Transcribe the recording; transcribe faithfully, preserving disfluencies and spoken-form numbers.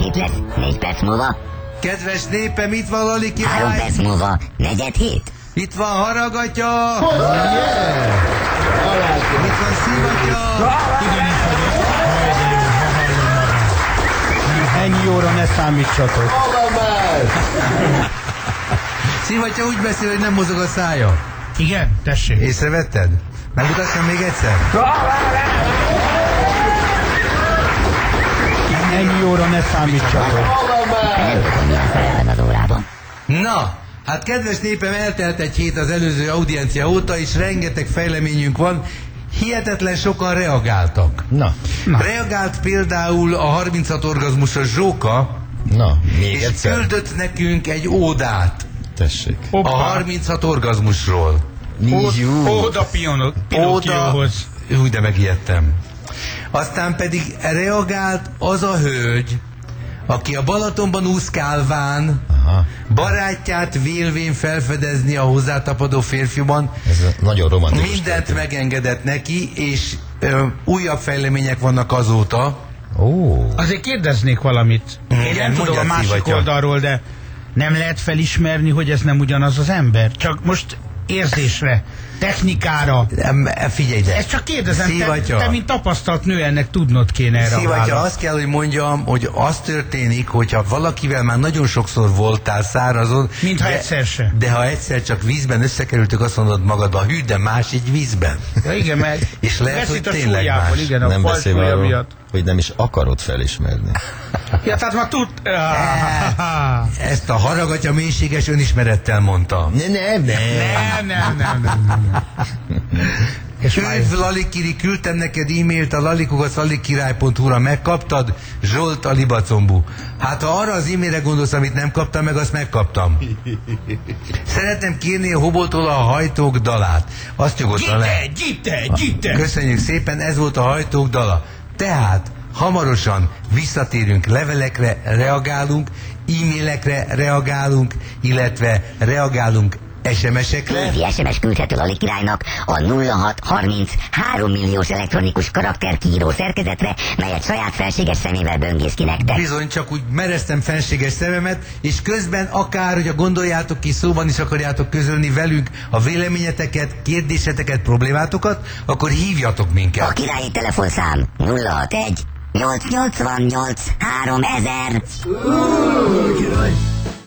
Itt lesz négy perc múlva. Kedves népem, itt van Lali király. Három perc múlva, negyed hét. Itt van Haragatya. Oh, yeah. Itt van Szivatya. Ennyi óra ne számítsatok. Szivatya úgy beszél, hogy nem mozog a szája. Igen, tessék. Észrevetted? Megmutassam még egyszer? Ennyi óra ne számítsatok. Nem tudom, milyen szerelem az órában. Na, hát kedves népem, eltelt egy hét az előző audiencia óta, és rengeteg fejleményünk van. Hihetetlen sokan reagáltak. Na, Na. Reagált például a harminchat orgazmusos Zsóka, na, még és egyszer. küldött nekünk egy ódát Tessék. a harminchat orgazmusról. Nízjú. Óda Pionok, Pinokkióhoz. Úgy, de megijedtem. Aztán pedig reagált az a hölgy, aki a Balatonban úszkálván Aha. barátját vélvén felfedezni a hozzátapadó férfiban, Ez nagyon romantikus. mindent történet. megengedett neki, és ö, újabb fejlemények vannak azóta. Ó. Azért kérdeznék valamit. Én Igen, nem tudom a mondjad, másik Szivatya. oldalról, de nem lehet felismerni, hogy ez nem ugyanaz az ember? Csak most érzésre, technikára. Em, Figyelj ide! Ezt csak kérdezem, te, Szivatya. te mint tapasztalt nő, ennek tudnod kéne erre a Szivatya, választ. azt kell, hogy mondjam, hogy az történik, hogyha valakivel már nagyon sokszor voltál szárazon, Mintha de, egyszer se. de ha egyszer csak vízben összekerültük, azt mondod magadba, hű, de más egy vízben. Ja, igen, mert És lehet, veszít hogy a tényleg súlyából, más. igen, a Nem faj beszélve súlya arról, miatt. hogy nem is akarod felismerni. Ja, tehát már tud... Ezt a Haragatya mélységes önismerettel mondta. Ne, nem, nem. Nem, nem, nem, nem, nem. És már Üdv, Lalikiri, küldtem neked e-mailt a lalikukat lalikirály pont hu-ra, megkaptad? Zsolt a Libacombú. Hát ha arra az e-mailre gondolsz, amit nem kaptam meg, azt megkaptam. Szeretném kérni a Hoboltól a Hajtók dalát. Azt nyugodtan le. Gyite, gyite, gyite! Köszönjük szépen, ez volt a Hajtók dala. Tehát hamarosan visszatérünk, levelekre reagálunk, e-mailekre reagálunk, illetve reagálunk es em es-ekre. Névi es em es küldhető Lali királynak a nulla hat harminc három milliós elektronikus karakterkiíró szerkezetre, melyet saját felséges szemével böngész ki nektek. Bizony, csak úgy mereztem fenséges szememet, és közben akár, hogy a gondoljátok ki, szóban is akarjátok közölni velünk a véleményeteket, kérdéseteket, problémátokat, akkor hívjatok A minket. királyi telefonszám nulla hat egy nyolc nyolcvannyolc háromezer.